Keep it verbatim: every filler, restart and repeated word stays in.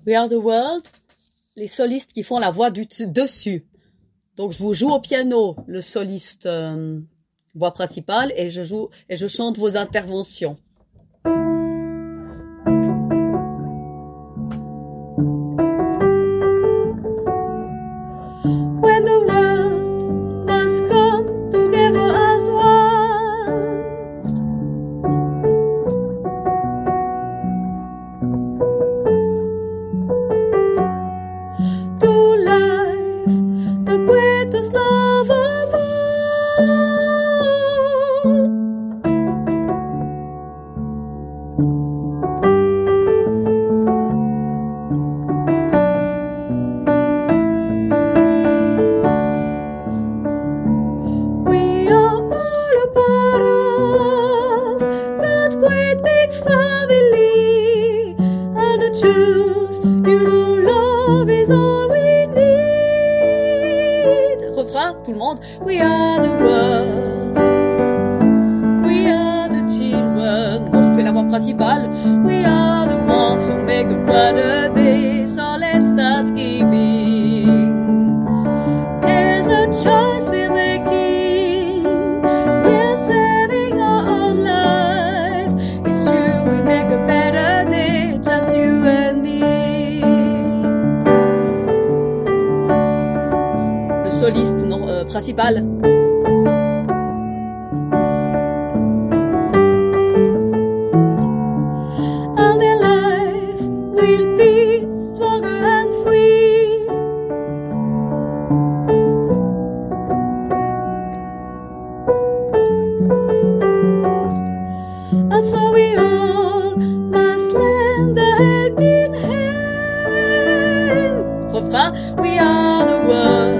We Are the World, les solistes qui font la voix du dessus. Donc je vous joue au piano le soliste euh, voix principale et je joue et je chante vos interventions. When the world must come together as one, to life the greatest love of all. We are all a part of God's great big family, and the truth, you know, love is all we need. Refrain, tout le monde. We are the world. We are the children. Bon, je fais la voix principale. We are the ones who make a better day. So let's start giving. There's a choice we're making. We're saving our own life. It's true, we make a better day, just you and me. Le soliste non, euh, principal. And their life will be stronger and free. And so we all must lend a helping hand. Refrain, we are the world.